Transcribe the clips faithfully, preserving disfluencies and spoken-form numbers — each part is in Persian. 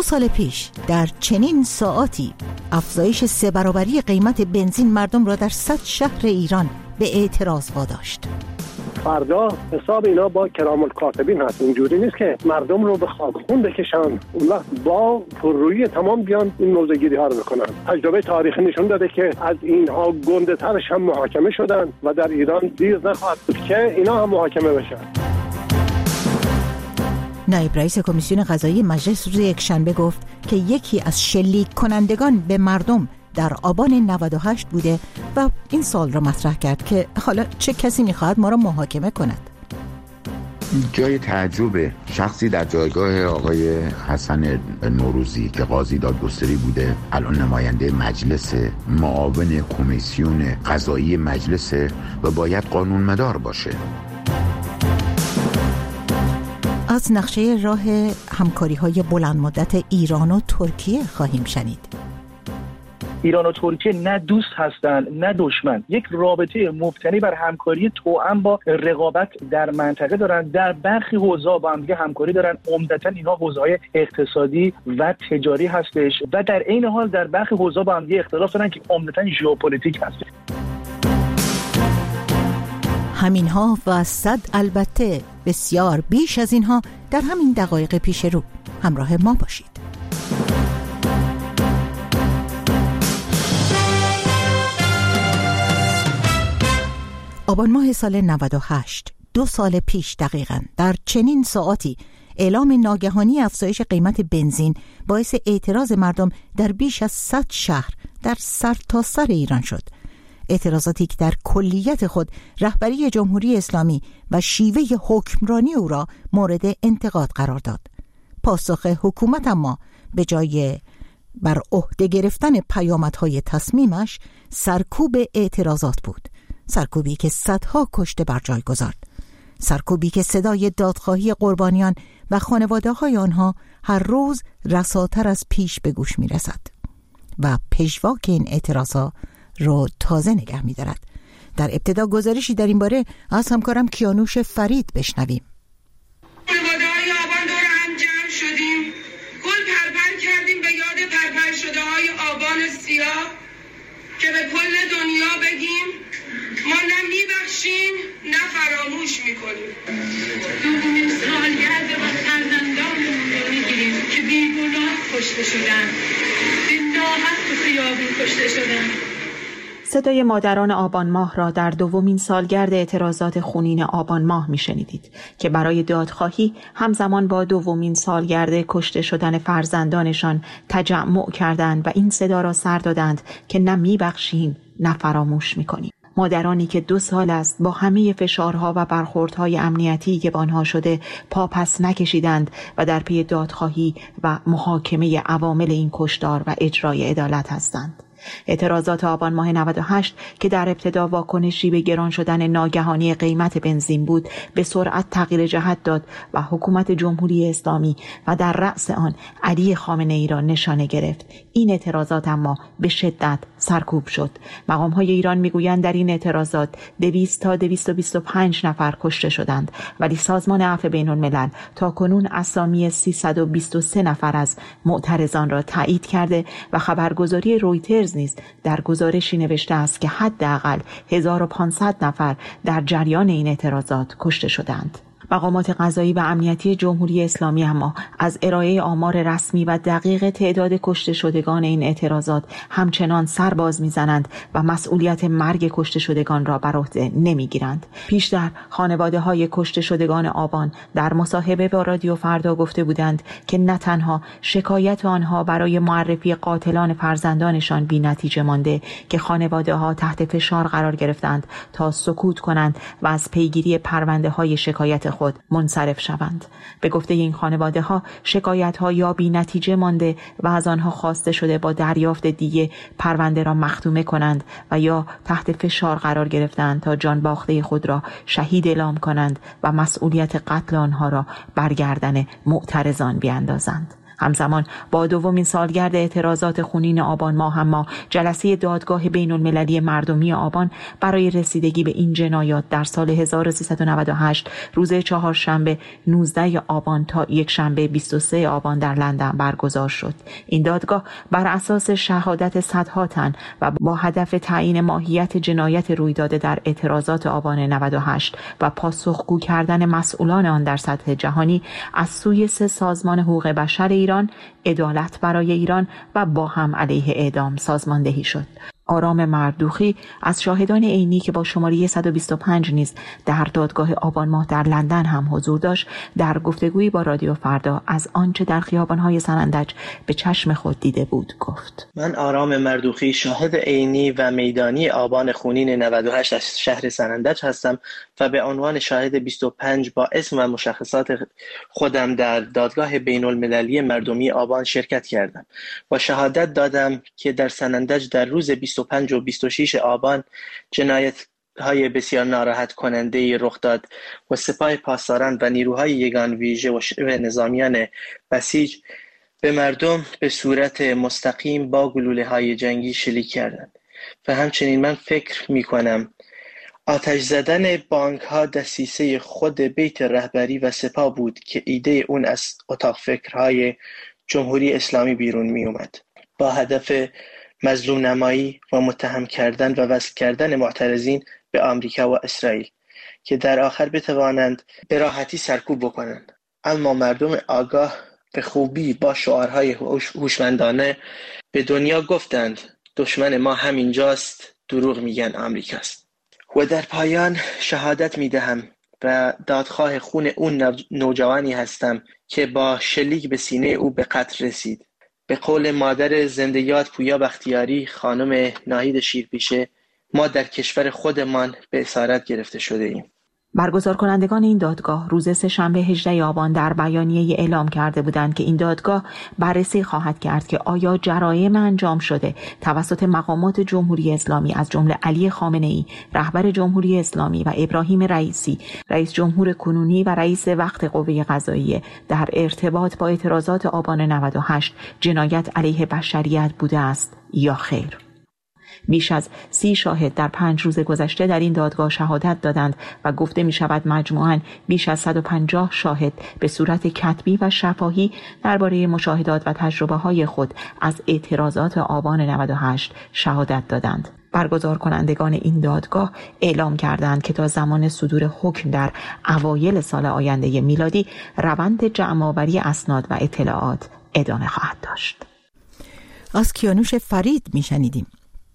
سال پیش در چنین ساعاتی افزایش سه برابری قیمت بنزین مردم را در صد شهر ایران به اعتراض واداشت. فردا حساب اینا با کرام الکاتبین هست. اینجوری نیست که مردم رو به خاکخون بکشن، اون وقت با پررویی تمام بیان این موضوعگیری ها رو بکنن. تجربه تاریخی نشون داده که از اینها گنده ترش هم محاکمه شدن و در ایران دیر نخواهد بود که اینا هم محاکمه بشن. نایب رئیس کمیسیون قضایی مجلس روز یکشنبه گفت که یکی از شلیک کنندگان به مردم در آبان نود و هشت بوده و این سوال را مطرح کرد که حالا چه کسی میخواهد ما را محاکمه کند؟ جای تعجب شخصی در جایگاه آقای حسن نوروزی که قاضی دادگستری بوده، الان نماینده مجلس، معاون کمیسیون قضایی مجلس و باید قانون مدار باشه. از نقشه راه همکاری‌های بلند مدت ایران و ترکیه خواهیم شنید. ایران و ترکیه نه دوست هستند نه دشمن، یک رابطه مبتنی بر همکاری توأم با رقابت در منطقه دارن. در برخی حوزه‌ها با هم دیگه همکاری دارن، عمدتاً اینها حوزه‌های اقتصادی و تجاری هستش و در عین حال در برخی حوزه‌ها با هم دیگه اختلاف دارن که عمدتاً ژئوپلیتیک هست. همینها و صد البته بسیار بیش از اینها در همین دقایق پیش رو. همراه ما باشید. آبان ماه سال نود و هشت، دو سال پیش دقیقاً در چنین ساعاتی اعلام ناگهانی افزایش قیمت بنزین باعث اعتراض مردم در بیش از صد شهر در سرتاسر ایران شد. اعتراضاتی که در کلیت خود رهبری جمهوری اسلامی و شیوه حکمرانی او را مورد انتقاد قرار داد. پاسخ حکومت اما به جای بر عهده گرفتن پیامدهای تصمیمش سرکوب اعتراضات بود. سرکوبی که صدها کشته بر جای گذارد. سرکوبی که صدای دادخواهی قربانیان و خانواده‌های آنها هر روز رساتر از پیش به گوش می رسد و پژواک این اعتراضها رو تازه نگه می دارد. در ابتدا گزارشی در این باره از همکارم کیانوش فرید بشنویم. خانواده‌های آبان دور هم جمع شدیم، گل پرپر کردیم به یاد پرپر شده های آبان سیاه که به کل دنیا بگیم ما نه میبخشیم نه فراموش میکنیم. دومین سالگرد با فرزندانمون رو میگیریم که بیگناه کشته شدن، به ناحق تو خیابون کشته شدن. صدای مادران آبان ماه را در دومین سالگرد اعتراضات خونین آبان ماه میشنیدید که برای دادخواهی همزمان با دومین سالگرد کشته شدن فرزندانشان تجمع کردند و این صدا را سر دادند که نه میبخشیم نه فراموش میکنیم. مادرانی که دو سال است با همه فشارها و برخوردهای امنیتی که با آنها شده پا پس نکشیدند و در پی دادخواهی و محاکمه عوامل این کشتار و اجرای عدالت هستند. اعتراضات آبان ماه نود و هشت که در ابتدا واکنشی به گران شدن ناگهانی قیمت بنزین بود، به سرعت تغییر جهت داد و حکومت جمهوری اسلامی و در رأس آن علی خامنه ای را نشانه گرفت. این اعتراضات اما به شدت سرکوب شد. مقام‌های ایران میگویند در این اعتراضات دویست تا دویست و بیست و پنج نفر کشته شدند، ولی سازمان عفو بین‌الملل تا کنون اسامی سیصد و بیست و سه نفر از معترضان را تایید کرده و خبرگزاری رویترز نیز در گزارشی نوشته است که حداقل هزار و پانصد نفر در جریان این اعتراضات کشته شدند. مقامات قضایی و امنیتی جمهوری اسلامی اما از ارائه آمار رسمی و دقیق تعداد کشته شدگان این اعتراضات همچنان سر باز می‌زنند و مسئولیت مرگ کشته شدگان را بر عهده نمی‌گیرند. پیشتر خانواده‌های کشته شدگان آبان در مصاحبه با رادیو فردا گفته بودند که نه تنها شکایت آنها برای معرفی قاتلان فرزندانشان بی‌نتیجه مانده که خانواده‌ها تحت فشار قرار گرفتند تا سکوت کنند و از پیگیری پرونده‌های شکایت خود منصرف شوند. به گفته این خانواده ها شکایت ها یا بی نتیجه مانده و از آنها خواسته شده با دریافت دیه پرونده را مختومه کنند و یا تحت فشار قرار گرفتند تا جان باخته خود را شهید اعلام کنند و مسئولیت قتل آنها را بر گردن معترضان بیاندازند. همزمان با دومین سالگرد اعتراضات خونین آبان ماه اما جلسه دادگاه بین المللی مردمی آبان برای رسیدگی به این جنایات در سال هزار و سیصد و نود و هشت روز چهارشنبه نوزده آبان تا یک شنبه بیست و سه آبان در لندن برگزار شد. این دادگاه بر اساس شهادت صدها تن و با هدف تعیین ماهیت جنایت روی داده در اعتراضات آبان نود و هشت و پاسخگو کردن مسئولان آن در سطح جهانی از سوی سه سازمان حقوق بشر ایران، عدالت برای ایران و با هم علیه اعدام سازماندهی شد. آرام مردوخی از شاهدان عینی که با شماره صد و بیست و پنج نیز در دادگاه آبان ماه در لندن هم حضور داشت، در گفتگویی با رادیو فردا از آنچه در خیابان‌های سنندج به چشم خود دیده بود گفت: من آرام مردوخی شاهد عینی و میدانی آبان خونین نود و هشت از شهر سنندج هستم و به عنوان شاهد بیست و پنج با اسم و مشخصات خودم در دادگاه بین المللی مردمی آبان شرکت کردم و شهادت دادم که در سنندج در روز بیست و پنج و بیست و شش آبان جنایت های بسیار ناراحت کننده رخ داد و سپاه پاسداران و نیروهای یگان ویژه و نظامیان بسیج به مردم به صورت مستقیم با گلوله های جنگی شلیک کردند. و همچنین من فکر می کنم آتش زدن بانک ها دسیسه خود بیت رهبری و سپاه بود که ایده اون از اتاق فکرهای جمهوری اسلامی بیرون می اومد با هدف مظلوم نمایی و متهم کردن و وصل کردن معترضین به آمریکا و اسرائیل که در آخر بتوانند به راحتی سرکوب بکنند. اما مردم آگاه به خوبی با شعارهای هوشمندانه به دنیا گفتند دشمن ما همینجاست، دروغ میگن آمریکاست. و در پایان شهادت میدهم و دادخواه خون اون نوجوانی هستم که با شلیک به سینه او به قتل رسید. به قول مادر زنده یاد پویا بختیاری خانم ناهید شیرپیشه، ما در کشور خودمان به اسارت گرفته شده ایم. برگزار کنندگان این دادگاه روز سه‌شنبه هجدهم آبان در بیانیه اعلام کرده بودند که این دادگاه بررسی خواهد کرد که آیا جرایم انجام شده توسط مقامات جمهوری اسلامی از جمله علی خامنه‌ای رهبر جمهوری اسلامی و ابراهیم رئیسی رئیس جمهور کنونی و رئیس وقت قوه قضاییه در ارتباط با اعتراضات آبان نود و هشت جنایت علیه بشریت بوده است یا خیر. بیش از سی شاهد در پنج روز گذشته در این دادگاه شهادت دادند و گفته می شود مجموعاً بیش از صد و پنجاه شاهد به صورت کتبی و شفاهی درباره مشاهدات و تجربه های خود از اعتراضات آبان نود و هشت شهادت دادند. برگزار کنندگان این دادگاه اعلام کردند که تا زمان صدور حکم در اوایل سال آینده میلادی روند جمع‌آوری اسناد و اطلاعات ادامه خواهد داشت. از کیانوش فرید می شنیدیم.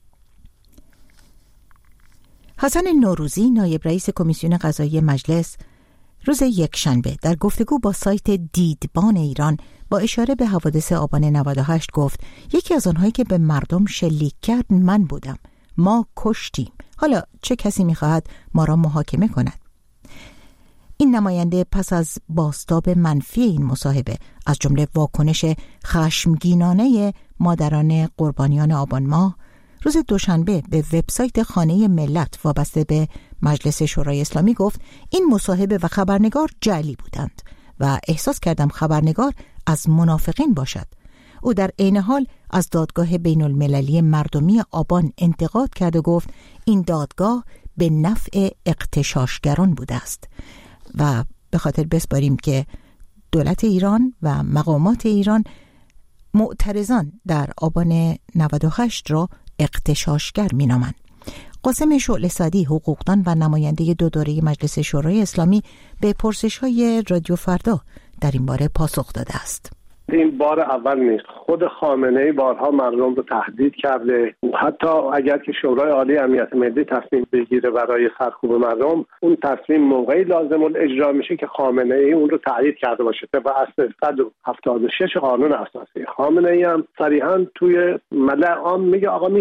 حسن نوروزی نایب رئیس کمیسیون قضایی مجلس روز یکشنبه در گفتگو با سایت دیدبان ایران با اشاره به حوادث آبان نود و هشت گفت یکی از آنهایی که به مردم شلیک کرد من بودم. ما کشتیم. حالا چه کسی می‌خواهد ما را محاکمه کند؟ این نماینده پس از بازتاب منفی این مصاحبه از جمله واکنش خشمگینانه مادران قربانیان آبان ماه روز دوشنبه به وبسایت خانه ملت وابسته به مجلس شورای اسلامی گفت این مصاحبه و خبرنگار جعلی بودند و احساس کردم خبرنگار از منافقین باشد. او در عین حال از دادگاه بین المللی مردمی آبان انتقاد کرد و گفت این دادگاه به نفع اغتشاشگران بوده است و به خاطر بسپاریم که دولت ایران و مقامات ایران معترضان در آبان نود و هشت را اغتشاشگر مینامند. قاسم شعله سعدی حقوقدان و نماینده دو دوره مجلس شورای اسلامی به پرسش‌های رادیو فردا در این باره پاسخ داده است. این بار اول نیست. خود خامنه‌ای بارها مردم رو تهدید کرده. حتی اگر که شورای عالی امنیت ملی تصمیم بگیره برای سرکوب مردم، اون تصمیم موقعی لازم الاجرا میشه که خامنه‌ای اون رو تایید کرده باشه. طبق اصل صد و هفتاد و شش قانون اساسی. خامنه‌ای هم صریحاً توی ملأ عام میگه آقا میزنیم.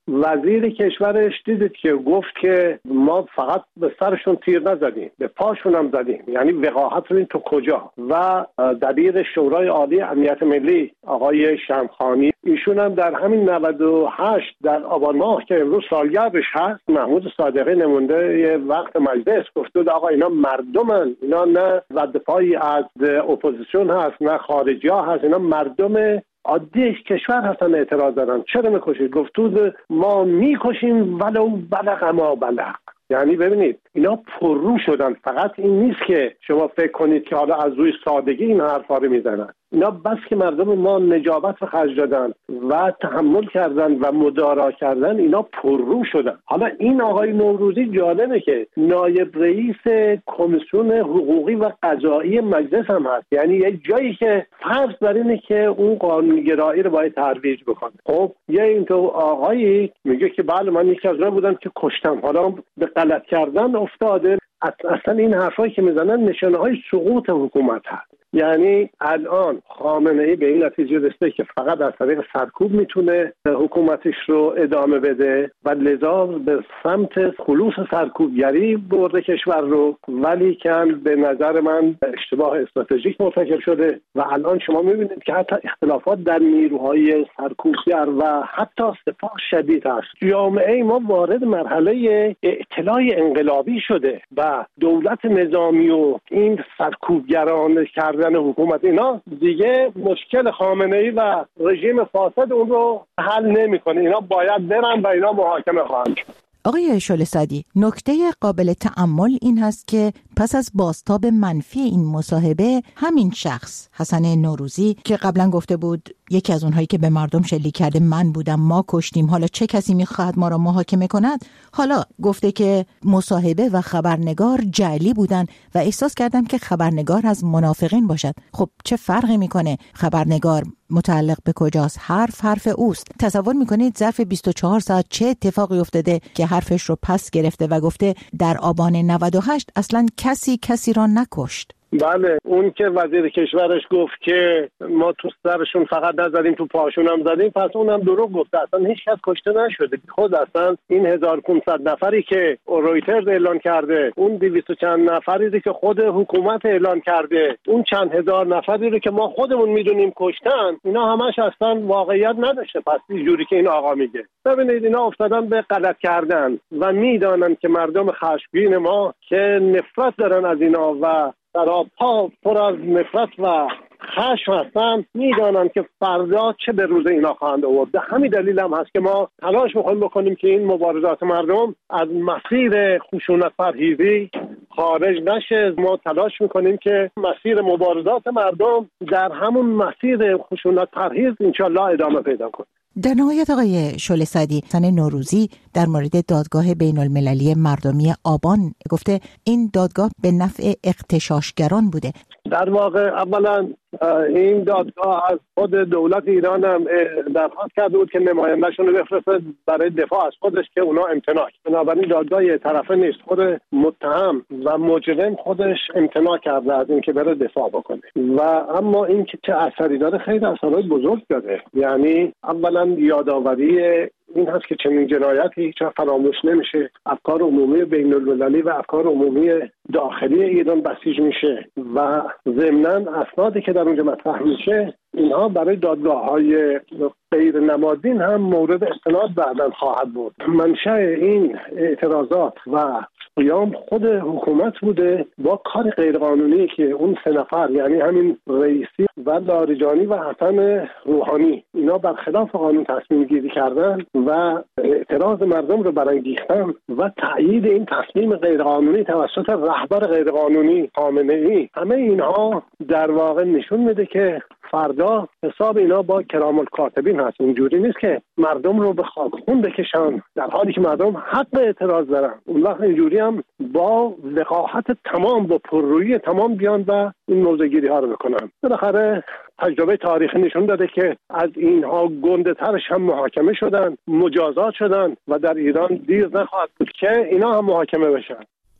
وزیر کشورش دیدید که گفت که ما فقط به سرشون تیر نزدیم، به پاشون هم زدیم، یعنی وقاحت رو این تو کجا. و دبیر شورای عالی امنیت ملی آقای شمخانی، ایشون هم در همین نود و هشت در آبان ماه که امروز سالگردش هست، محمود صادقی نمونده یه وقت مجلس گفت آقا اینا مردمن، اینا نه دفاعی از اپوزیسیون هست نه خارجی ها هست، اینا مردم عادی کشور هستن، اعتراض دارن، چرا میکشید؟ گفتود ما میکشیم ولو بلغ ما بلغ. یعنی ببینید اینا پررو شدن. فقط این نیست که شما فکر کنید که حالا از روی سادگی این حرفا رو میزنن، اینا بس که مردم ما نجابت رو خرج دادن و تحمل کردن و مدارا کردن، اینا پررو شدن. حالا این آقای نوروزی جالبه که نایب رئیس کمیسیون حقوقی و قضایی مجلس هم هست، یعنی یه جایی که فرض بر اینه که اون قانونگرایی رو باید ترویج بکنه. خب یه اینطور آقایی میگه که بله من یکی از اونها بودم که کشتم، حالا به غلط کردن افتاده. اصلا این حرفایی که میزنن نشانه های سقوط حکومت هست. یعنی الان خامنه‌ای به این نتیجه رسیده که فقط از طریق سرکوب میتونه حکومتش رو ادامه بده و لذا به سمت خلوص سرکوبگری برده کشور رو، ولی که به نظر من اشتباه استراتژیک مرتکب شده و الان شما میبینید که حتی اختلافات در نیروهای سرکوبگر و حتی سپاه شدید است. جامعه ما وارد مرحله اعتلاع انقلابی شده و دولت نظامی و این سرکوبگران کرده حکومت اینا دیگه مشکل خامنه‌ای و رژیم فاسد اون رو حل نمی‌کنه. اینا باید برن و اینا محاکمه خواهند شد. آقای شعله سعدی، نکته قابل تأمل این هست که پس از بازتاب منفی این مصاحبه، همین شخص حسن نوروزی که قبلا گفته بود یکی از اونهایی که به مردم شلیک کرده من بودم، ما کشتیم، حالا چه کسی میخواد ما را محاکمه کند، حالا گفته که مصاحبه و خبرنگار جعلی بودن و احساس کردم که خبرنگار از منافقین باشد. خب چه فرقی میکنه خبرنگار متعلق به کجاست؟ حرف حرف اوست. تصور میکنید ظرف بیست و چهار ساعت چه اتفاقی افتاده که حرفش رو پس گرفته و گفته در آبان نود و هشت اصلا کسی کسی را نکشت؟ بله، اون که وزیر کشورش گفت که ما تو سرشون فقط نزدیم تو پاشون هم زدیم، پس اونم دروغ گفته. اصلا هیچ کس کشته نشده. خود اصلا این هزار و پانصد نفری که رویترز اعلان کرده، اون دویست و چند نفری که خود حکومت اعلان کرده، اون چند هزار نفری رو که ما خودمون میدونیم کشتن، اینا همش اصلا واقعیت نداشته. پس اینجوری که این آقا میگه، ببینید اینا افتادن به غلط کردن و میدانن که مردم خشمگین ما که نفرت دارن از اینا و سراپا پر از نفرت و خشم هستن، میدانن که فردا چه به روز اینا خواهند آورد. به همین دلیل هم هست که ما تلاش می‌کنیم بکنیم که این مبارزات مردم از مسیر خشونت پرهیزی خارج نشه. ما تلاش می‌کنیم که مسیر مبارزات مردم در همون مسیر خشونت پرهیز انشالله ادامه پیدا کنه. در نهایت آقای شعله سعدی، حسن نوروزی در مورد دادگاه بین المللی مردمی آبان گفته این دادگاه به نفع اغتشاشگران بوده. در واقع اولا این دادگاه از خود دولت ایران هم درخواست کرده بود که نماینده‌شون رو بفرسته برای دفاع از خودش که اونا امتناع. بنابراین دادگاه یه طرفه نیست. خود متهم و مجرم خودش امتناع کرده از اینکه بره دفاع بکنه. و اما این که چه اثری داره، خیلی اثرات بزرگ داره. یعنی اولا یادآوری این هست که چنین جنایتی هیچ وقت فراموش نمیشه. افکار عمومی بین المللی و افکار عمومی داخلی ایران بسیج میشه و ضمناً اسنادی که در اونجا مطرح میشه اینها برای دادگاه‌های غیر نمادین هم مورد استناد بعداً خواهد بود. منشأ این اعتراضات و قیام خود حکومت بوده با کار غیرقانونی که اون سه نفر، یعنی همین رئیسی و لاریجانی و حسن روحانی، اینا برخلاف قانون تصمیم گیری کردن و اعتراض مردم رو برانگیختن و تأیید این تصمیم غیرقانونی توسط رهبر غیرقانونی خامنه‌ای. همه اینها در واقع نشون میده که فردا حساب اینا با کرام الکاتبین هست. اینجوری نیست که مردم رو به خاکخون بکشن در حالی که مردم حق اعتراض دارن. اون وقت اینجوری هم با وقاحت تمام، با پررویی تمام بیان و این موضع‌گیری ها رو بکنن. بالاخره تجربه تاریخی نشون داده که از اینها گنده ترش هم محاکمه شدن، مجازات شدن و در ایران دیر نخواهد بود که اینا هم محاکمه بشن.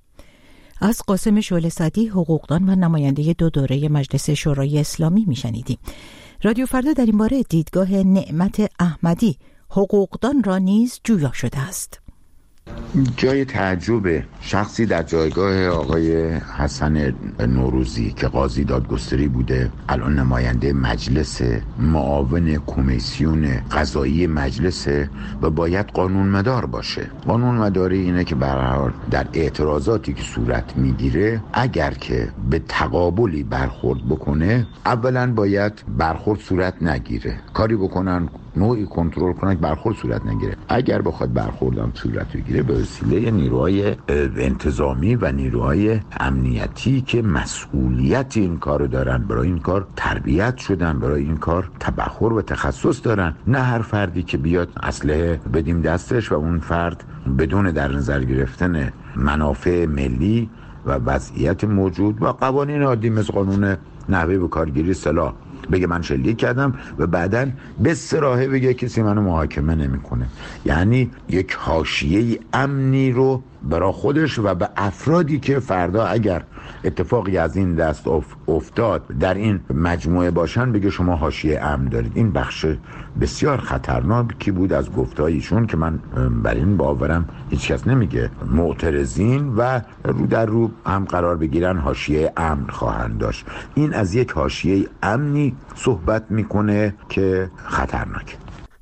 از قاسم شعله سعدی، حقوقدان و نماینده دو دوره مجلس شورای اسلامی میشنیدیم. رادیو فردا در این باره دیدگاه نعمت احمدی، حقوقدان را نیز جویا شده است. جای تعجب شخصی در جایگاه آقای حسن نوروزی که قاضی دادگستری بوده، الان نماینده مجلس، معاون کمیسیون قضایی مجلس و باید قانون مدار باشه. قانون مداری اینه که به هر حال در اعتراضاتی که صورت میگیره اگر که به تقابلی برخورد بکنه، اولا باید برخورد صورت نگیره، کاری بکنن نوعی کنترل کنن که برخورد صورت نگیره. اگر بخواد برخوردم صورت بگیره به وسیله نیروهای انتظامی و نیروهای امنیتی که مسئولیت این کارو دارن، برای این کار تربیت شدن، برای این کار تبحر و تخصص دارن، نه هر فردی که بیاد اسلحه بدیم دستش و اون فرد بدون در نظر گرفتن منافع ملی و وضعیت موجود و قوانین عادی مثل قانون نحوه به کارگیری سلاح بگه من شلیک کردم و بعداً به صراحه بگه کسی منو محاکمه نمیکنه. یعنی یک حاشیه امنی رو برای خودش و به افرادی که فردا اگر اتفاقی از این دست افتاد در این مجموعه باشن بگه شما حاشیه امن دارید. این بخش بسیار خطرناکی بود از گفتایشون که من بر این باورم هیچ کس نمیگه معترضین و رو در رو هم قرار بگیرن حاشیه امن خواهند داشت. این از یک حاشیه امنی صحبت میکنه که خطرناکه.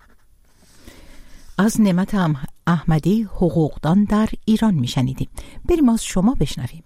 از نعمت احمدی، حقوقدان در ایران میشنیدیم. بریم از شما بشنویم.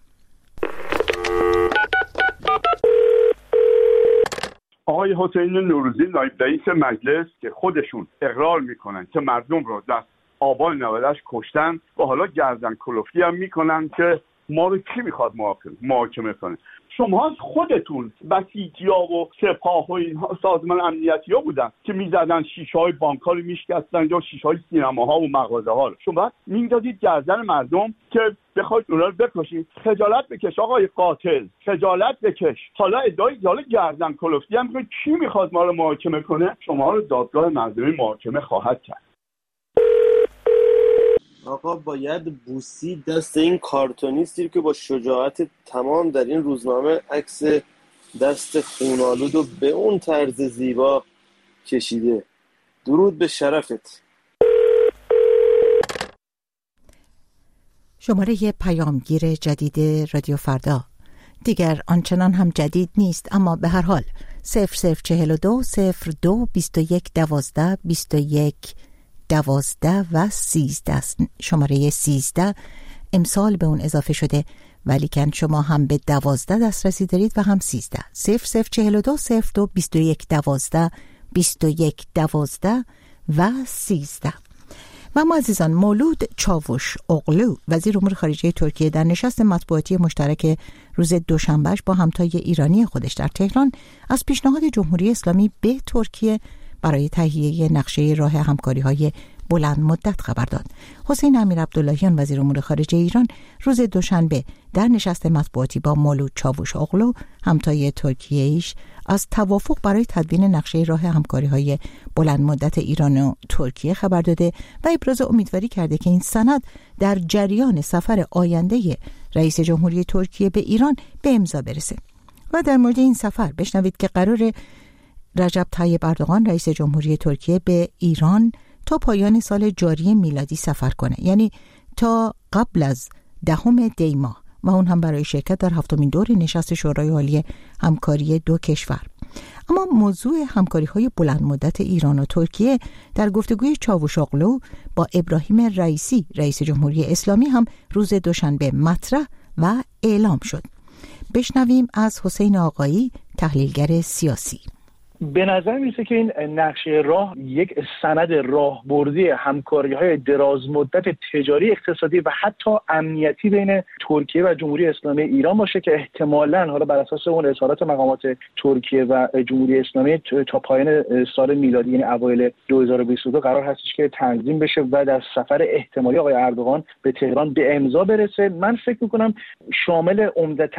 آقای حسین نوروزی نایب رئیس مجلس که خودشون اقرار میکنن که مردم رو در آبان نود و هشت کشتن و حالا گردن کلفتی هم میکنن که ما رو کی میخواد محاکمه کنه. شما خودتون بسیجیا و سپاه و این سازمان امنیتی ها بودن که میزدن شیشه های بانک ها رو میشکستن یا شیشه های سینما ها و مغازه ها رو. شما میدادید گردن مردم که بخواید اونا رو بکشید. خجالت بکش آقای قاتل، خجالت بکش. حالا ادعای حالا گردن کلفتی هم که کی میخواد ما رو محاکمه کنه؟ شما رو دادگاه مردمی محاکمه خواهد کرد. آقا باید بوسی دست این کارتونیستی که با شجاعت تمام در این روزنامه عکس دست خونالود و به اون طرز زیبا کشیده. درود به شرفت. شماره پیامگیر جدید رادیو فردا دیگر آنچنان هم جدید نیست، اما به هر حال صفر صفر چهل و دو صفر دو بیست و یک دوازده بیست و یک دوازده و سیزده. شماره سیزده امسال به اون اضافه شده، ولی کن شما هم به دوازده دسترسی دارید و هم سیزده. صفر صفر چهل و دو صفر دو بیست و یک دوازده بیست و یک دوازده و سیزده. و ما عزیزان، مولود چاوش اغلو وزیر امور خارجه ترکیه در نشست مطبوعاتی مشترک روز دوشنبهش با همتای ایرانی خودش در تهران از پیشنهاد جمهوری اسلامی به ترکیه برای تهیه نقشه راه همکاری‌های بلند مدت خبر داد. حسین امیرعبداللهیان وزیر امور خارجه ایران روز دوشنبه در نشست مطبوعاتی با مولود چاوش اغلو همتای ترکیه ایش از توافق برای تدوین نقشه راه همکاری‌های بلند مدت ایران و ترکیه خبر داده و ابراز امیدواری کرده که این سند در جریان سفر آینده رئیس جمهوری ترکیه به ایران به امضا برسه. و در مورد این سفر بشنوید که قرار رجب طیب اردوغان رئیس جمهوری ترکیه به ایران تا پایان سال جاری میلادی سفر کنه، یعنی تا قبل از دهم دی ماه، و اون هم برای شرکت در هفتمین دور نشست شورای عالی همکاری دو کشور. اما موضوع همکاری‌های بلند مدت ایران و ترکیه در گفتگوی چاوشاغلو با ابراهیم رئیسی رئیس جمهوری اسلامی هم روز دوشنبه مطرح و اعلام شد. بشنویم از حسین آقایی، تحلیلگر سیاسی. به نظر میرسه که این نقشه راه یک سند راهبردی همکاری‌های دراز مدت تجاری، اقتصادی و حتی امنیتی بین ترکیه و جمهوری اسلامی ایران باشه که احتمالاً حالا بر اساس اون اظهارات مقامات ترکیه و جمهوری اسلامی تا پایان سال میلادی یعنی اوایل دو هزار و بیست و دو قرار هستش که تنظیم بشه و در سفر احتمالی آقای اردوغان به تهران به امضا برسه. من فکر می‌کنم شامل عمدتاً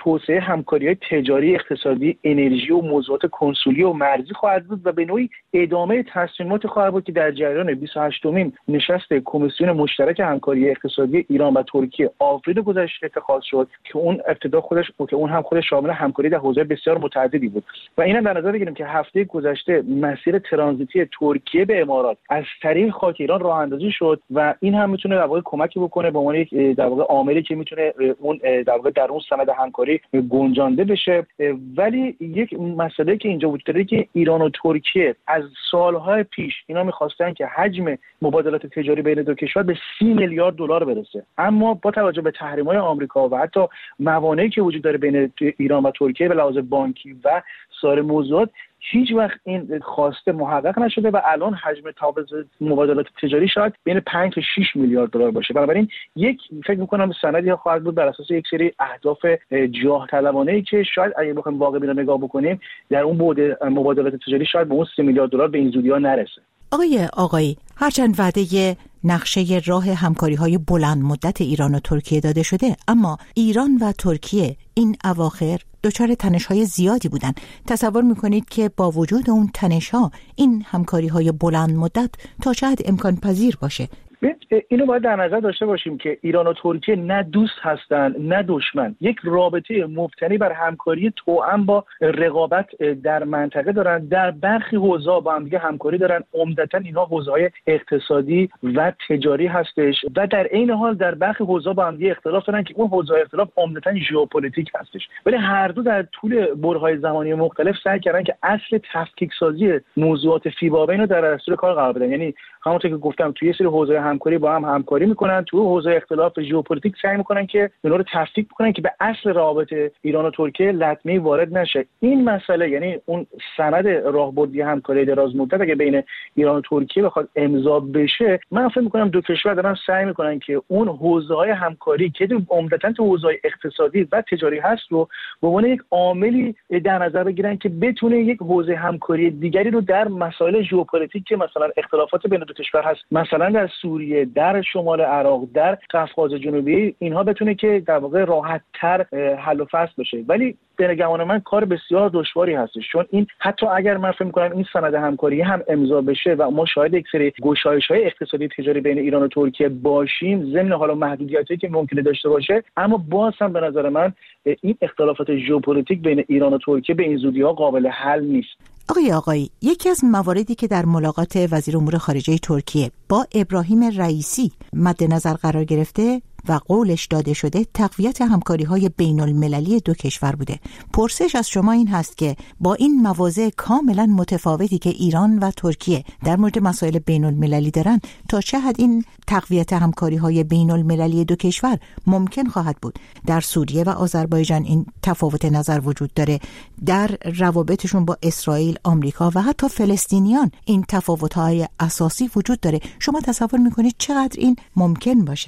توسعه همکاری‌های تجاری، اقتصادی، انرژی و موضوعات کنسولی و مرزی خواهد بود و به نوعی ادامه تصمیمات خواهد بود که در جریان بیست و هشتمین نشست کمیسیون مشترک همکاری اقتصادی ایران و ترکیه آوریل گذشته اتخاذ شد که اون ابتدا خودش که اون هم خودش شامل همکاری در حوزه بسیار متعددی بود و اینا در نظر بگیریم که هفته گذشته مسیر ترانزیتی ترکیه به امارات از طریق خاک ایران راه اندازی شد و این هم میتونه در واقع کمکی بکنه به عنوان یک در واقع عاملی که میتونه اون در واقع در اون سند همکاری گنجانده بشه. ولی یک مسئله که اینجا وجود داره که ایران و ترکیه از سالهای پیش اینا می‌خواستن که حجم مبادلات تجاری بین دو کشور به سی میلیارد دلار برسه، اما با توجه به تحریم‌های آمریکا و حتی موانعی که وجود داره بین ایران و ترکیه به لحاظ بانکی و سایر موضوعات هیچ وقت این خواسته محقق نشده و الان حجم مبادلات تجاری شاید بین پنج تا شش میلیارد دلار باشه. بنابراین یک فکر می‌کنم سندی خواهد بود بر اساس یک سری اهداف جاه طلبانه‌ای که شاید اگه بخوایم واقع بینانه نگاه بکنیم در اون بعد مبادلات تجاری شاید به اون سه میلیارد دلار به این زودی‌ها نرسه. آقای آقایی، هرچند وعده نقشه راه همکاری‌های بلند مدت ایران و ترکیه داده شده، اما ایران و ترکیه این اواخر دچار تنش‌های زیادی بودن. تصور می‌کنید که با وجود اون تنش‌ها این همکاری‌های بلند مدت تا چه حد امکان پذیر باشه؟ اینو باید در نظر داشته باشیم که ایران و ترکیه نه دوست هستن نه دشمن، یک رابطه مبتنی بر همکاری توأم با رقابت در منطقه دارن. در برخی حوزه‌ها با هم دیگه همکاری دارن، عمدتاً اینها حوزه‌های اقتصادی و تجاری هستش و در عین حال در برخی حوزه‌ها با هم دیگه اختلاف دارن که اون حوزه‌های اختلاف عمدتاً ژئوپلیتیک هستش. ولی هر دو در طول برهه‌های زمانی مختلف سعی کردن که اصل تفکیک‌سازی موضوعات فی‌بابین رو در دستور کار قرار بدن. یعنی همونطور که گفتم توی یه سری حوزه همکاری با هم همکاری میکنن، تو حوزه اختلاف ژئوپلیتیک سعی میکنن که اونا رو تفکیک بکنن که به اصل رابطه ایران و ترکیه لطمه‌ای وارد نشه. این مسئله یعنی اون سند راهبردی همکاری دراز مدت اگه بین ایران و ترکیه بخواد امضا بشه، من فکر میکنم دو کشور دارن سعی میکنن که اون حوزه‌های همکاری که عمدتاً تو حوزه‌های اقتصادی و تجاری هست رو به عنوان یک عاملی در نظر بگیرن که بتونه یک حوزه همکاری دیگری رو در مسائل ژئوپلیتیک که مثلا اختلافات بین دو کشور هست، مثلا در سوریه، در شمال عراق، در قفقاز جنوبی، اینها بتونه که در واقع راحت‌تر حل و فصل بشه. ولی به گمان من کار بسیار دشواری هستش، چون این حتی اگر من فکر می‌کنم این سند همکاری هم امضا بشه و ما شاهد یک سری گشایش‌های اقتصادی تجاری بین ایران و ترکیه باشیم ضمن حالا محدودیتایی که ممکنه داشته باشه، اما باز هم به نظر من این اختلافات ژئوپلیتیک بین ایران و ترکیه به این زودی‌ها قابل حل نیست. آقای آقایی، یکی از مواردی که در ملاقات وزیر امور خارجه ترکیه با ابراهیم رئیسی مد نظر قرار گرفته و قولش داده شده تقویت همکاری‌های بین المللی دو کشور بوده. پرسش از شما این هست که با این مواضع کاملا متفاوتی که ایران و ترکیه در مورد مسائل بین المللی دارن، تا چه حد این تقویت همکاری‌های بین المللی دو کشور ممکن خواهد بود؟ در سوریه و آذربایجان این تفاوت نظر وجود داره، در روابطشون با اسرائیل، آمریکا و حتی فلسطینیان این تفاوت‌های اساسی وجود داره. شما تصور می‌کنید چقدر این ممکن باشه؟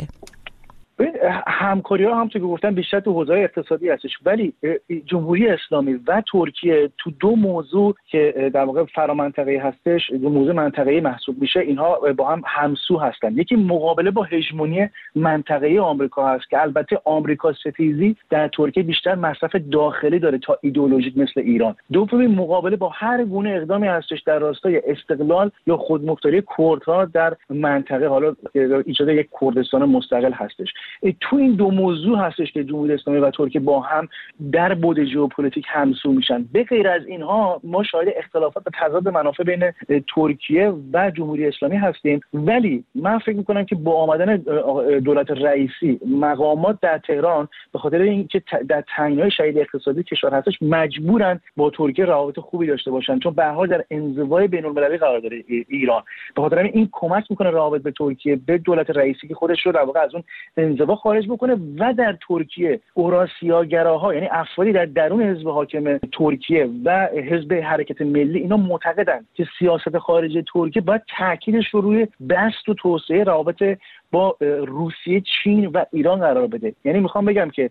همکاری‌ها هم تو که گفتم بیشتر تو حوزه اقتصادی هستش، ولی جمهوری اسلامی و ترکیه تو دو موضوع که در واقع فرامنطقه‌ای هستش، دو موضوع منطقه‌ای محسوب میشه، اینها با هم همسو هستن. یکی مقابله با هژمونی منطقه‌ای آمریکا هست که البته آمریکا ستیزی در ترکیه بیشتر مصرف داخلی داره تا ایدئولوژیک مثل ایران. دومی مقابله با هر گونه اقدامی هستش در راستای استقلال یا خودمختاری کردها در منطقه، حالا ایجاد یک کردستان مستقل هستش. تو این دو موضوع هستش که جمهوری اسلامی و ترکیه با هم در بعد ژئوپلیتیک همسو میشن. به غیر از اینها ما شاهد اختلافات و تضاد منافع بین ترکیه و جمهوری اسلامی هستیم. ولی من فکر میکنم که با آمدن دولت رئیسی، مقامات در تهران به خاطر اینکه در تنگنای شدید اقتصادی کشور هستش مجبورن با ترکیه روابط خوبی داشته باشن، چون به هر حال در انزوای بین‌المللی قرار داره ایران. به خاطر این کمک میکنه روابط به ترکیه، به دولت رئیسی که خودش رو در واقع از اون انزوا خارج بکنه و در ترکیه اوراسیاگراها، یعنی افرادی در درون حزب حاکم ترکیه و حزب حرکت ملی، اینا معتقدن که سیاست خارجی ترکیه باید تاکیدش رو روی بسط و توسعه روابط با روسیه، چین و ایران قرار بده. یعنی میخوام بگم که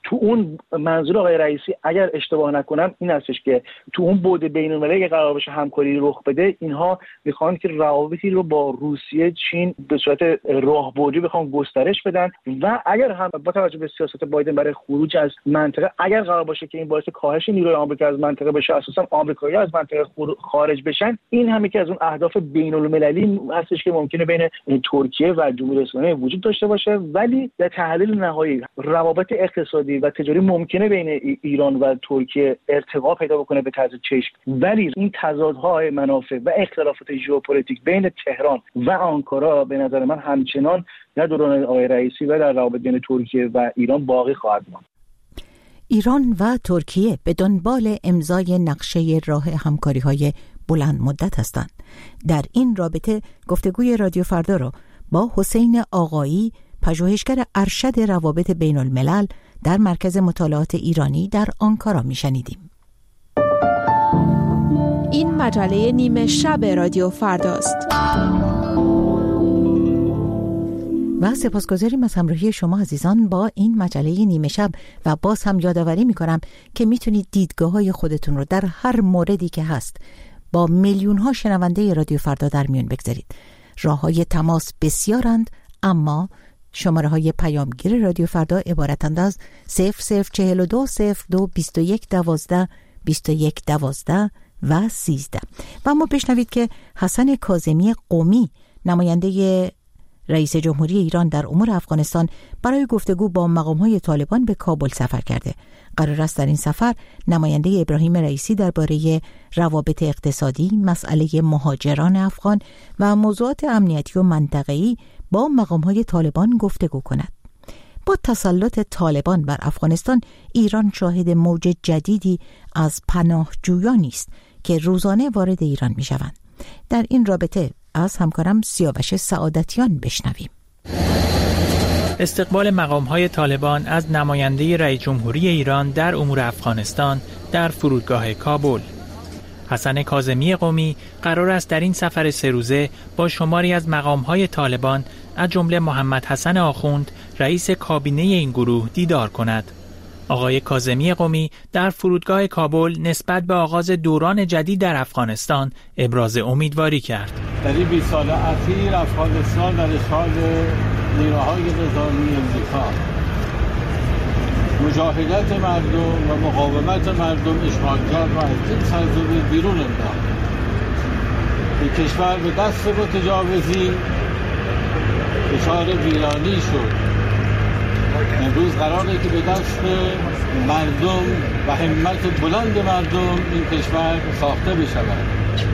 تو اون منظور آقای رئیسی اگر اشتباه نکنم این هستش که تو اون بعد بین‌المللی که قرار باشه همکاری رخ بده، اینها میخوان که روابطی رو با روسیه، چین به صورت راهبردی بخوان گسترش بدن و اگر هم با توجه به سیاست بایدن برای خروج از منطقه، اگر قرار باشه که این باعث کاهش نیروی آمریکا از منطقه بشه، اساسا آمریکایی‌ها از منطقه خارج بشن، این هم یکی از اون اهداف بین‌المللی هستش که ممکنه بین ترکیه و جمهوری اسلامی وجود داشته باشه. ولی در تحلیل نهایی روابط اقتصادی و تجاری ممکنه بین ایران و ترکیه ارتقا پیدا بکنه به طرز چشم، ولی این تضادهای منافع و اختلافات ژئوپلیتیک بین تهران و آنکارا به نظر من همچنان در دوران آقای رئیسی و در روابط بین ترکیه و ایران باقی خواهد ماند. ایران و ترکیه به دنبال امضای نقشه راه همکاری‌های بلند مدت هستند. در این رابطه گفتگوی رادیو فردا را با حسین آقایی، پژوهشگر ارشد روابط بین الملل در مرکز مطالعات ایرانی در آنکارا میشنیدیم. این مجله نیمه شب رادیو فرداست. و سپاسگزاریم از همراهی شما عزیزان با این مجله نیمه شب و باز هم یادآوری میکنم که میتونید دیدگاه‌های خودتون رو در هر موردی که هست با میلیون ها شنونده رادیو فردا در میون بگذارید. راه‌های تماس بسیارند، اما شماره های پیامگیر رادیو فردا عبارتند از صفر صفر چهل و دو صفر دو بیست و یک دوازده بیست و یک دوازده و سیزده. و اما بشنوید که حسن کاظمی قمی، نماینده رئیس جمهوری ایران در امور افغانستان، برای گفتگو با مقام‌های طالبان به کابل سفر کرده. قرار است در این سفر نماینده ابراهیم رئیسی درباره روابط اقتصادی، مسئله مهاجران افغان و موضوعات امنیتی و منطقه‌ای با مقام‌های طالبان گفتگو کند. با تسلط طالبان بر افغانستان، ایران شاهد موج جدیدی از پناهجویانی است که روزانه وارد ایران می‌شوند. در این رابطه از همکارم سیاوش سعادتیان بشنویم. استقبال مقام‌های طالبان از نماینده رئیس جمهوری ایران در امور افغانستان در فرودگاه کابل. حسن کاظمی قمی قرار است در این سفر سه روزه با شماری از مقام‌های طالبان از جمله محمد حسن آخوند، رئیس کابینه این گروه، دیدار کند. آقای کاظمی قمی در فرودگاه کابل نسبت به آغاز دوران جدید در افغانستان ابراز امیدواری کرد. در این بیست سال اخیر افغانستان در اشغال نیروهای نظامی امریکا، مجاهدت مردم و مقاومت مردم اشغالگر را از این سرزمین بیرون انداخت. این کشور به دست متجاوزین دچار ویرانی شد. امروز قراره که به دست مردم و همت بلند مردم این کشور ساخته بشود.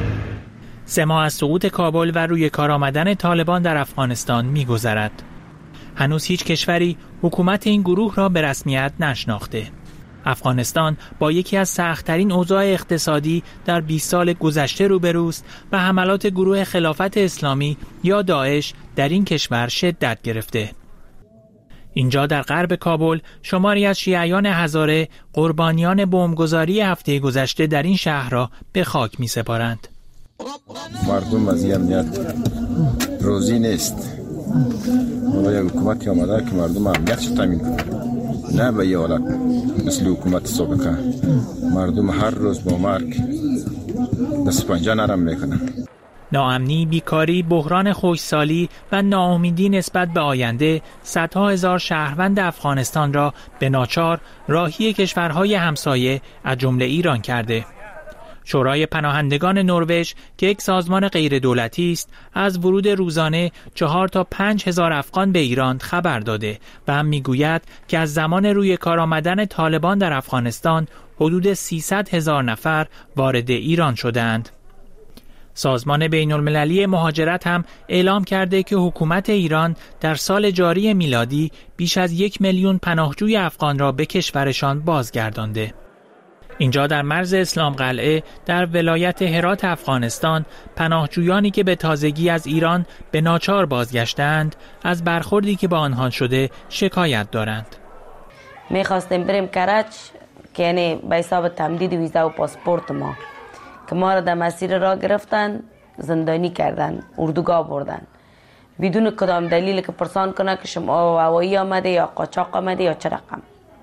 سه ماه از سقوط کابل و روی کار آمدن طالبان در افغانستان می‌گذرد. هنوز هیچ کشوری حکومت این گروه را به رسمیت نشناخته. افغانستان با یکی از سخت‌ترین اوضاع اقتصادی در بیست سال گذشته روبروست و حملات گروه خلافت اسلامی یا داعش در این کشور شدت گرفته. اینجا در غرب کابل شماری از شیعیان هزاره قربانیان بمبگذاری هفته گذشته در این شهر را به خاک می‌سپارند. مردم از امنیت روزی نیست. حالا یک حکومتی آمده که مردم امنیتش تامین کنه، نه به یه حالت مثل حکومت سابقه. مردم هر روز با مرگ دست پنجه نرم میکنن. ناامنی، بیکاری، بحران خشکسالی و ناامیدی نسبت به آینده صدها هزار شهروند افغانستان را به ناچار راهی کشورهای همسایه از جمله ایران کرده. شورای پناهندگان نروژ که یک سازمان غیر دولتی است، از ورود روزانه چهار تا پنج هزار افغان به ایران خبر داده و هم میگوید که از زمان روی کار آمدن طالبان در افغانستان حدود سیصد هزار نفر وارد ایران شدند. سازمان بین المللی مهاجرت هم اعلام کرده که حکومت ایران در سال جاری میلادی بیش از یک میلیون پناهجوی افغان را به کشورشان بازگردانده. اینجا در مرز اسلام قلعه در ولایت هرات افغانستان، پناهجویانی که به تازگی از ایران به ناچار بازگشتند از برخوردی که با آنها شده شکایت دارند. میخواستیم بریم کرج که یعنی به حساب تمدید ویزا و پاسپورت ما که ما را در مسیر راه گرفتن، زندانی کردن، اردوگاه بردن بدون کدام دلیل که پرسان کنه که شما هوایی آمده یا قاچاق آمده یا چه رقم.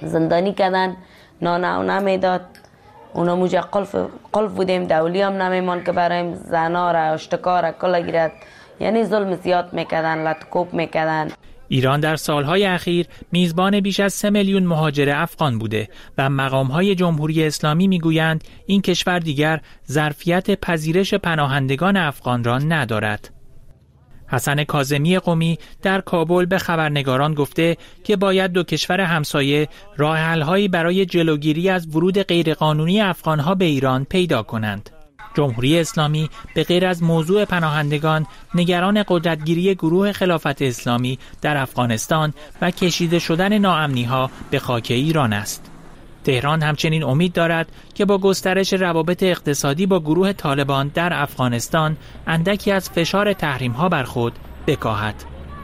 زندانی کردن، نان او نمیداد. اونا موجه قلف قلف بودیم، دولی هم نمیمان که برایم زنا را اشتکا را کلا گیرد. یعنی ظلم زیاد میکردن، لطکوب میکردن. ایران در سالهای اخیر میزبان بیش از سه میلیون مهاجر افغان بوده و مقامهای جمهوری اسلامی میگویند این کشور دیگر ظرفیت پذیرش پناهندگان افغان را ندارد. حسن کاظمی قمی در کابل به خبرنگاران گفته که باید دو کشور همسایه راه حل‌هایی برای جلوگیری از ورود غیرقانونی افغان‌ها به ایران پیدا کنند. جمهوری اسلامی به غیر از موضوع پناهندگان نگران قدرتگیری گروه خلافت اسلامی در افغانستان و کشیده شدن ناامنی‌ها به خاک ایران است. تهران همچنین امید دارد که با گسترش روابط اقتصادی با گروه طالبان در افغانستان اندکی از فشار تحریم‌ها بر خود بکاهد.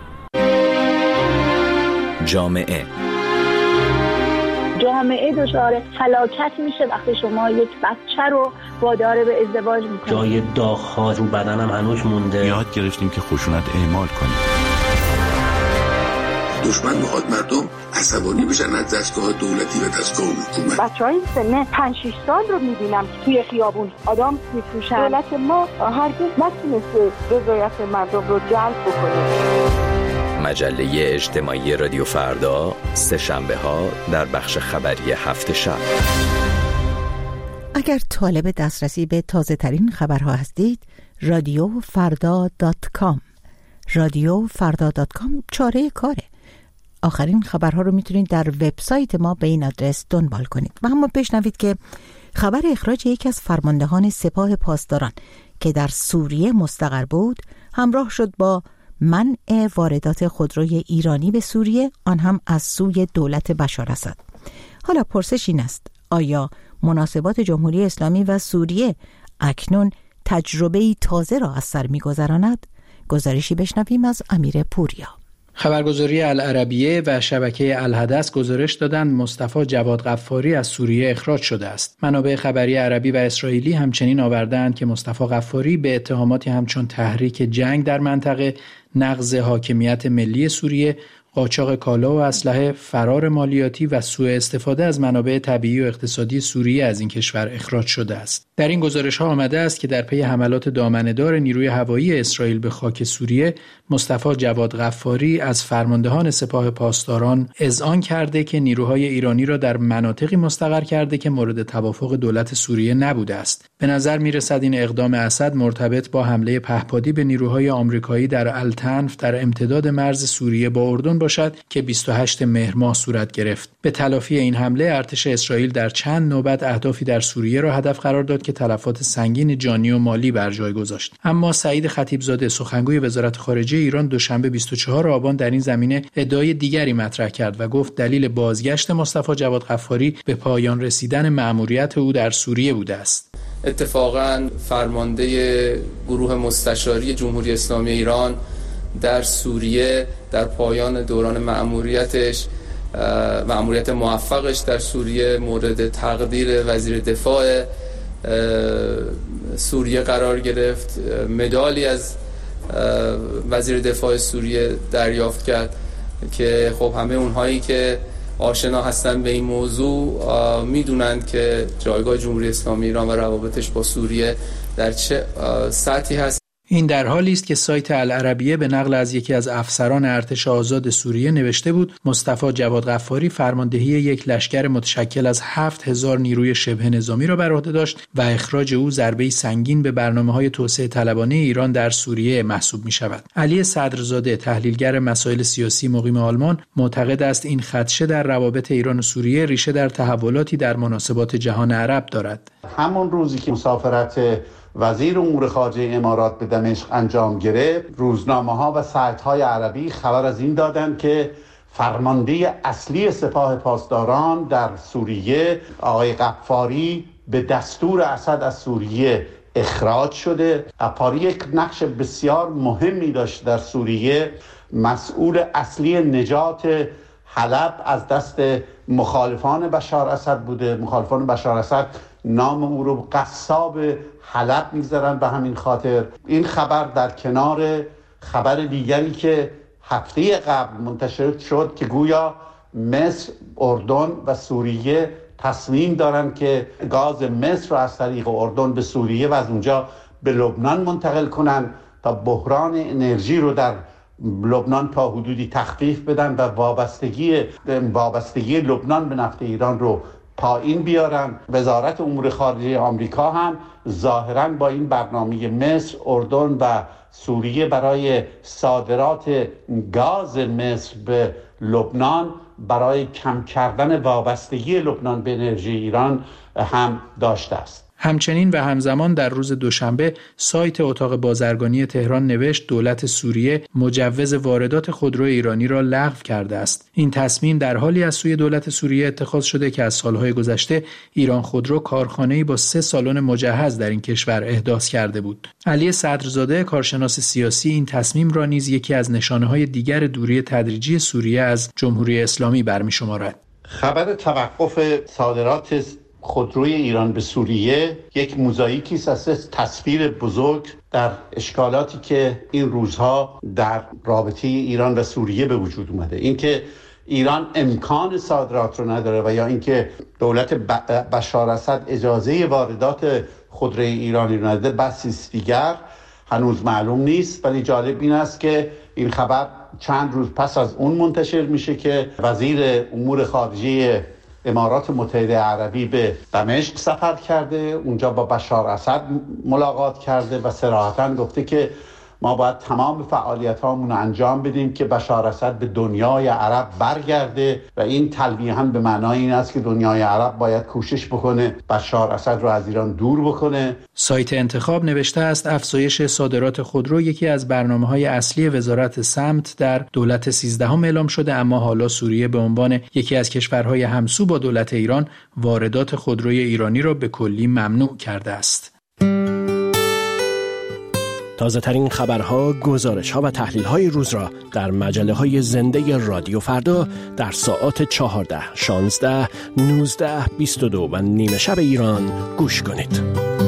جامعه جامعه دچار فلاکت میشه وقتی شما یک بچه رو وادار به ازدواج میکنید. جای داغ‌ها رو بدنم هنوز مونده. یاد گرفتیم که خشونت اعمال کنیم. دشمن میخواد مردم عصبانی بشن از دستگاه دولتی و دستگاه حکومت. بچهای سن پنج شش سال رو میبینم توی خیابون آدم میفروشن. دولت ما هرگز نتونسته رضایت مردم رو جلب بکنه. مجله اجتماعی رادیو فردا سه شنبه ها در بخش خبری هفت شب. اگر طالب دسترسی به تازه ترین خبرها هستید، رادیو فردا دات کام رادیو فردا دات کام چاره کاره. آخرین خبرها رو میتونید در وبسایت ما به این آدرس دنبال کنید. و اما بشنوید که خبر اخراج یکی از فرماندهان سپاه پاسداران که در سوریه مستقر بود همراه شد با منع واردات خودروی ایرانی به سوریه، آن هم از سوی دولت بشار اسد. حالا پرسش این است: آیا مناسبات جمهوری اسلامی و سوریه اکنون تجربه‌ای تازه را از سر می‌گذراند؟ گزارشی بشنویم از امیر پوریا. خبرگزاری العربیه و شبکه الحدث گزارش دادند مصطفی جواد غفاری از سوریه اخراج شده است. منابع خبری عربی و اسرائیلی همچنین آوردند که مصطفی غفاری به اتهاماتی همچون تحریک جنگ در منطقه، نقض حاکمیت ملی سوریه، قاچاق کالا و اسلحه، فرار مالیاتی و سوء استفاده از منابع طبیعی و اقتصادی سوریه از این کشور اخراج شده است. در این گزارش ها آمده است که در پی حملات دامنه‌دار نیروی هوایی اسرائیل به خاک سوریه، مصطفی جواد غفاری از فرماندهان سپاه پاسداران اذعان کرده که نیروهای ایرانی را در مناطقی مستقر کرده که مورد توافق دولت سوریه نبوده است. به نظر می‌رسد این اقدام اسد مرتبط با حمله پهپادی به نیروهای آمریکایی در التنف در امتداد مرز سوریه با اردن باشد که بیست و هشتم مهر ماه صورت گرفت. به تلافی این حمله ارتش اسرائیل در چند نوبت اهدافی در سوریه را هدف قرار داد که تلفات سنگین جانی و مالی بر جای گذاشت. اما سعید خطیبزاده سخنگوی وزارت خارجه ایران دوشنبه بیست و چهارم آبان در این زمینه ادعای دیگری مطرح کرد و گفت دلیل بازگشت مصطفی جواد غفاری به پایان رسیدن مأموریت او در سوریه بوده است. اتفاقاً فرمانده گروه مستشاری جمهوری اسلامی ایران در سوریه در پایان دوران مأموریتش مأموریت موفقش در سوریه مورد تقدیر وزیر دفاع سوریه قرار گرفت، مدالی از وزیر دفاع سوریه دریافت کرد که خب همه اونهایی که آشنا هستن به این موضوع میدونند که جایگاه جمهوری اسلامی ایران و روابطش با سوریه در چه سطحی هست. این در حالی است که سایت العربیه به نقل از یکی از افسران ارتش آزاد سوریه نوشته بود مصطفی جواد غفاری فرماندهی یک لشکر متشکل از هفت هزار نیروی شبه نظامی را بر عهده داشت و اخراج او ضربه‌ای سنگین به برنامه‌های توسعه طلبانه ایران در سوریه محسوب می‌شود. علی صدرزاده تحلیلگر مسائل سیاسی مقیم آلمان معتقد است این خدشه در روابط ایران و سوریه ریشه در تحولاتی در مناسبات جهان عرب دارد. همون روزی که مسافرت وزیر امور خارجه امارات به دمشق انجام گرفت، روزنامه‌ها و سایت‌های عربی خبر از این دادند که فرمانده اصلی سپاه پاسداران در سوریه آقای غفاری به دستور اسد از سوریه اخراج شده. غفاری یک نقش بسیار مهمی داشت در سوریه، مسئول اصلی نجات حلب از دست مخالفان بشار اسد بوده. مخالفان بشار اسد نام او رو قصاب حلب می‌ذارن به همین خاطر. این خبر در کنار خبر دیگری که هفته قبل منتشر شد که گویا مصر، اردن و سوریه تصمیم دارن که گاز مصر را از طریق اردن به سوریه و از اونجا به لبنان منتقل کنن تا بحران انرژی رو در لبنان تا حدودی تخفیف بدن و وابستگی وابستگی لبنان به نفت ایران رو پایین بیارن. وزارت امور خارجه آمریکا هم ظاهراً با این برنامه مصر، اردن و سوریه برای صادرات گاز مصر به لبنان برای کم کردن وابستگی لبنان به انرژی ایران هم داشته است. همچنین و همزمان در روز دوشنبه سایت اتاق بازرگانی تهران نوشت دولت سوریه مجوز واردات خودرو ایرانی را لغو کرده است. این تصمیم در حالی از سوی دولت سوریه اتخاذ شده که از سالهای گذشته ایران خودرو کارخانه‌ای با سه سالن مجهز در این کشور احداث کرده بود. علی صدرزاده کارشناس سیاسی این تصمیم را نیز یکی از نشانه‌های دیگر دوری تدریجی سوریه از جمهوری اسلامی برمی‌شمارد. خبر توقف صادرات خودروی ایران به سوریه یک موزاییکی است از تصویر بزرگ در اشکالاتی که این روزها در رابطه ایران و سوریه به وجود اومده. اینکه ایران امکان صادرات رو نداره و یا اینکه دولت بشار اسد اجازه واردات خودروی ایرانی رو نداره بحثی دیگر هنوز معلوم نیست. ولی جالب این است که این خبر چند روز پس از اون منتشر میشه که وزیر امور خارجه امارات متحده عربی به دمشق سفر کرده، اونجا با بشار اسد ملاقات کرده و صراحتاً گفته که ما باید تمام فعالیت هامون رو انجام بدیم که بشار اسد به دنیای عرب برگرده و این تلویحاً به معنای این است که دنیای عرب باید کوشش بکنه بشار اسد رو از ایران دور بکنه. سایت انتخاب نوشته است افزایش صادرات خودرو یکی از برنامه‌های اصلی وزارت سمت در دولت سیزدهم اعلام شده، اما حالا سوریه به عنوان یکی از کشورهای همسو با دولت ایران واردات خودروی ایرانی را به کلی ممنوع کرده است. تازه ترین خبرها، گزارش‌ها و تحلیل‌های روز را در مجله‌های زنده رادیو فردا در ساعات چهارده، شانزده، نوزده، بیست و دو و نیمه شب ایران گوش کنید.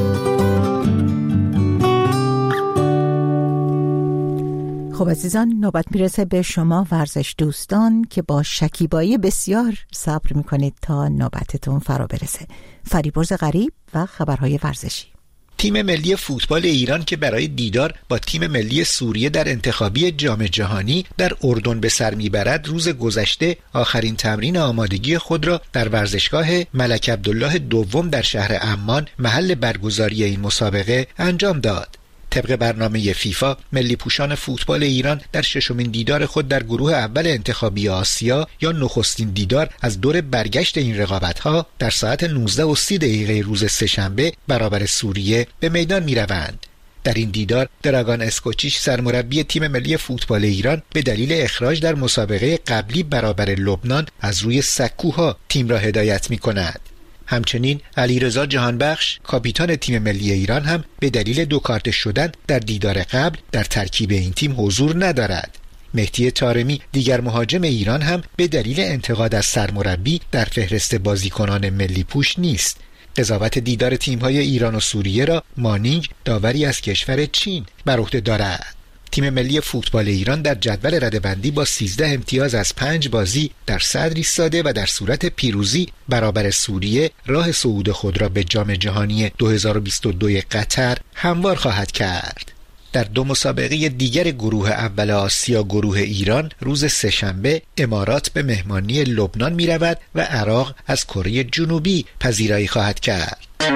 خب عزیزان، نوبت میرسه به شما ورزش دوستان که با شکیبایی بسیار صبر میکنید تا نوبتتون فرا برسه. فریبرز غریب و خبرهای ورزشی. تیم ملی فوتبال ایران که برای دیدار با تیم ملی سوریه در انتخابی جام جهانی در اردن به سر میبرد، روز گذشته آخرین تمرین آمادگی خود را در ورزشگاه ملک عبدالله دوم در شهر عمان محل برگزاری این مسابقه انجام داد. طبق برنامه فیفا، ملی پوشان فوتبال ایران در ششمین دیدار خود در گروه اول انتخابی آسیا یا نخستین دیدار از دور برگشت این رقابت‌ها در ساعت نوزده و سی دقیقه روز سه‌شنبه برابر سوریه به میدان می‌روند. در این دیدار دراگان اسکوچیچ سرمربی تیم ملی فوتبال ایران به دلیل اخراج در مسابقه قبلی برابر لبنان از روی سکوها تیم را هدایت می‌کند. همچنین علیرضا جهانبخش کاپیتان تیم ملی ایران هم به دلیل دو کارت شدن در دیدار قبل در ترکیب این تیم حضور ندارد. مهدی طارمی دیگر مهاجم ایران هم به دلیل انتقاد از سرمربی در فهرست بازیکنان ملی پوش نیست. قضاوت دیدار تیم‌های ایران و سوریه را مانینگ داوری از کشور چین بر عهده دارد. تیم ملی فوتبال ایران در جدول رده‌بندی با سیزده امتیاز از پنج بازی در صدر ایستاده و در صورت پیروزی برابر سوریه راه صعود خود را به جام جهانی دو هزار و بیست و دو قطر هموار خواهد کرد. در دو مسابقه دیگر گروه اول آسیا، گروه ایران روز سه‌شنبه امارات به مهمانی لبنان می رود و عراق از کره جنوبی پذیرایی خواهد کرد.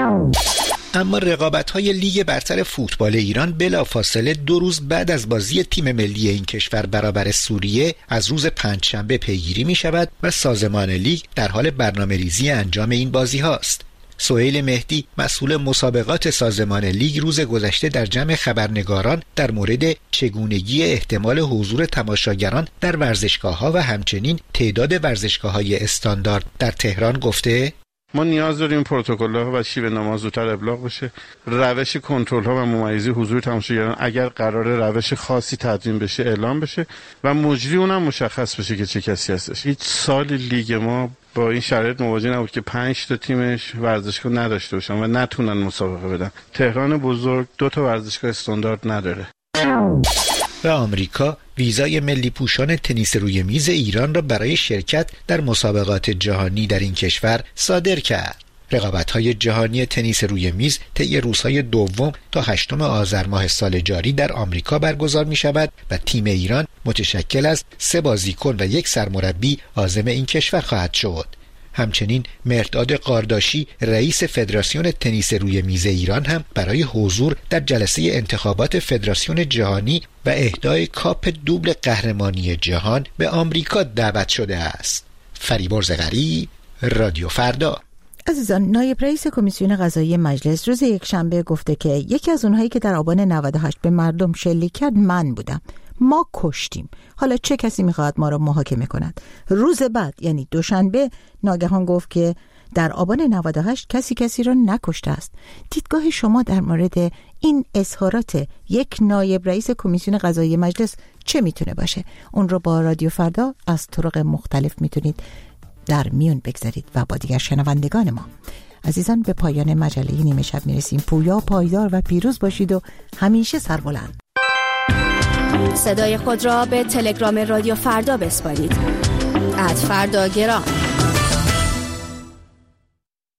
اما رقابت‌های لیگ برتر فوتبال ایران بلافاصله دو روز بعد از بازی تیم ملی این کشور برابر سوریه از روز پنجشنبه پیگیری می شود و سازمان لیگ در حال برنامه‌ریزی انجام این بازی هاست. سهیل مهدی مسئول مسابقات سازمان لیگ روز گذشته در جمع خبرنگاران در مورد چگونگی احتمال حضور تماشاگران در ورزشگاه‌ها و همچنین تعداد ورزشگاه‌های استاندارد در تهران گفته: ما نیاز داریم پروتکل‌ها و شیوه نماز زودتر ابلاغ بشه، روش کنترل‌ها و ممیزی حضور تماشاگران اگر قرار روش خاصی تدوین بشه اعلام بشه و مجری اونم مشخص بشه که چه کسی هستش. هیچ سال لیگ ما با این شرایط مواجه نبود که پنج تا تیمش ورزشگاه نداشته باشن و نتونن مسابقه بدن. تهران بزرگ دو تا ورزشگاه استاندارد نداره. و آمریکا ویزای ملی پوشان تنیس روی میز ایران را برای شرکت در مسابقات جهانی در این کشور صادر کرد. رقابت‌های جهانی تنیس روی میز طی روزهای دوم تا هشتم آذر ماه سال جاری در آمریکا برگزار می‌شود و تیم ایران متشکل از سه بازیکن و یک سرمربی عازم این کشور خواهد شد. همچنین مرداد قارداشی رئیس فدراسیون تنیس روی میز ایران هم برای حضور در جلسه انتخابات فدراسیون جهانی و اهدای کاپ دوبل قهرمانی جهان به آمریکا دعوت شده است. فریبرز غریب، رادیو فردا. عزیزان، نایب رئیس کمیسیون قضایی مجلس روز یکشنبه گفته که یکی از اونهایی که در آبان نود و هشت به مردم شلیک کرد من بودم. ما کشتیم. حالا چه کسی میخواهد ما را محاکمه کند؟ روز بعد یعنی دوشنبه ناگهان گفت که در آبان نود و هشت کسی کسی را نکشته است. دیدگاه شما در مورد این اظهارات یک نایب رئیس کمیسیون قضایی مجلس چه میتونه باشه؟ اون رو با رادیو فردا از طرق مختلف میتونید در میون بگذارید و با دیگر شنوندگان ما. عزیزان، به پایان مجله نیمه شب میرسیم. پویا، پایدار و پیروز باشید و همیشه سربلند. صدای خود را به تلگرام رادیو فردا بسپارید. ات فردا گرام.